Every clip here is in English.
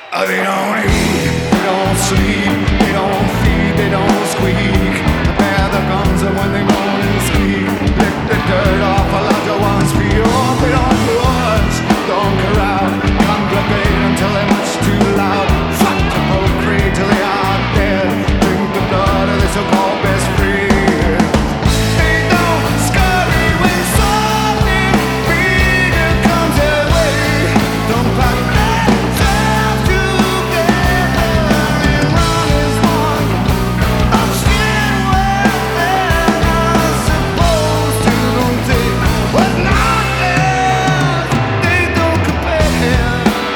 They don't eat, they don't sleep, they don't feed, they don't squeak. They bear the guns and when they moan and squeak, lick the dirt off a larger one's feet. Oh, they don't push, don't corral, congregate until they're much too loud. Fuck to procreate till they are dead. Drink the blood of their so-called best friend. They don't scurry when something bigger comes their way. Don't pack themselves together and run as one. I'm still where they're not supposed to. Don't take what's not theirs. They don't compare.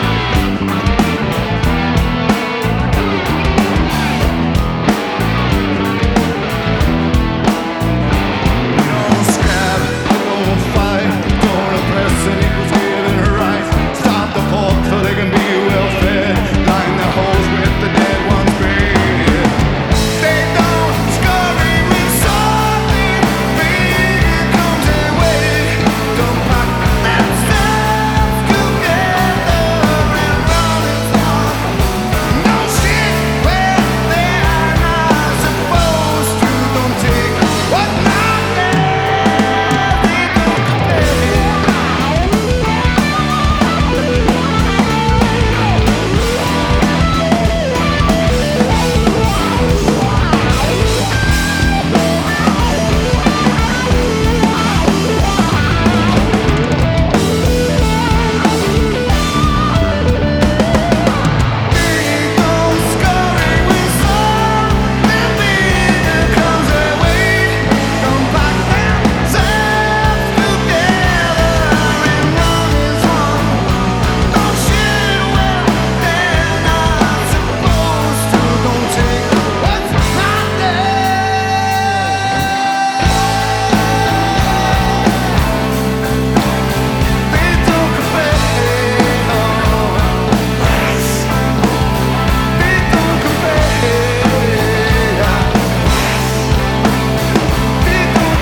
Don't scrap, don't fight, don't oppress and equals given rights. Stop the pork so they can be well fed. Line their holes with the dead one's grave. They don't scurry when something bigger comes their way. Don't pack themselves together and run as one. No shit where they are not supposed to. Don't take what's not theirs. They don't compare. They don't scurry when something bigger comes their way. Don't pack themselves together and run as one. Don't shit where they're not supposed to. Don't take what's not theirs. They don't compare. They don't compare. They don't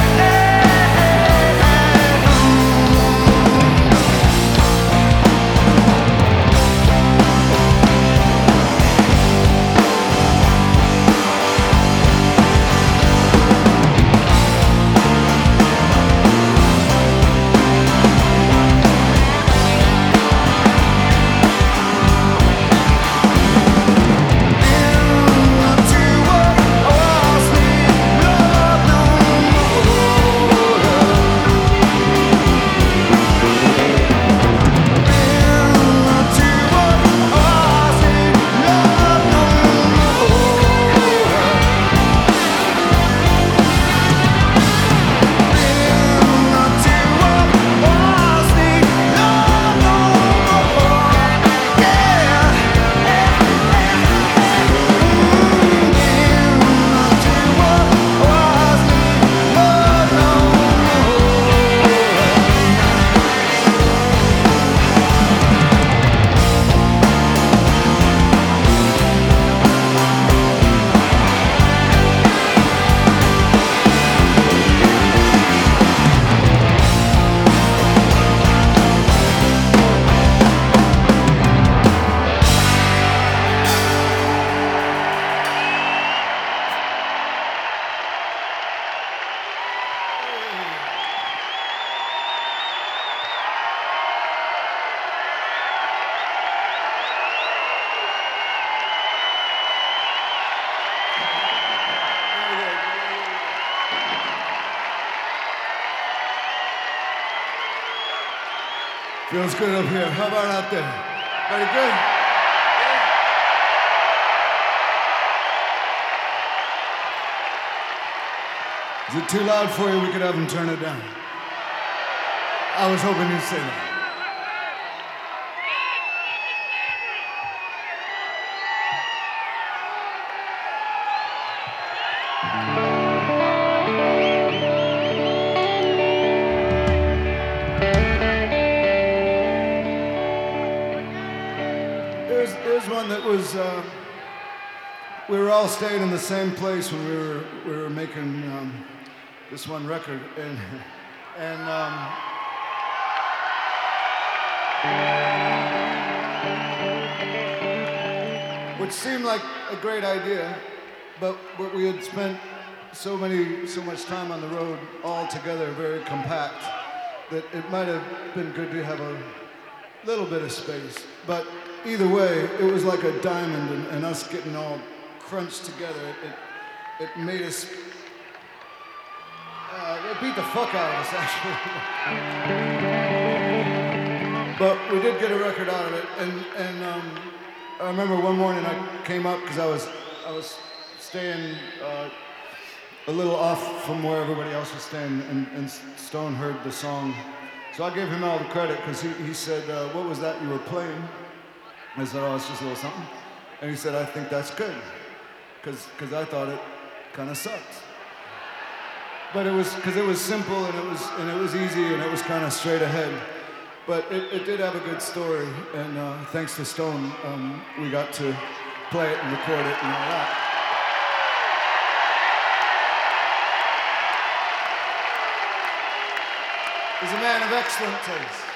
Feels good up here. How about out there? Very good? Is it too loud for you? We could have them turn it down. I was hoping you'd say that. Here's one that was. We were all staying in the same place when we were making this one record, and which seemed like a great idea, but we had spent so much time on the road all together, very compact, that it might have been good to have a little bit of space. But either way, it was like a diamond, and us getting all crunched together, it made us, it beat the fuck out of us, actually. But we did get a record out of it, and I remember one morning I came up because I was staying a little off from where everybody else was staying, and Stone heard the song. So I gave him all the credit because he said, what was that you were playing? I said, oh, it's just a little something. And he said, I think that's good, because I thought it kind of sucked. But it was because it was simple and it was easy and it was kind of straight ahead. But it did have a good story, and thanks to Stone, we got to play it and record it and all that. He's a man of excellent taste.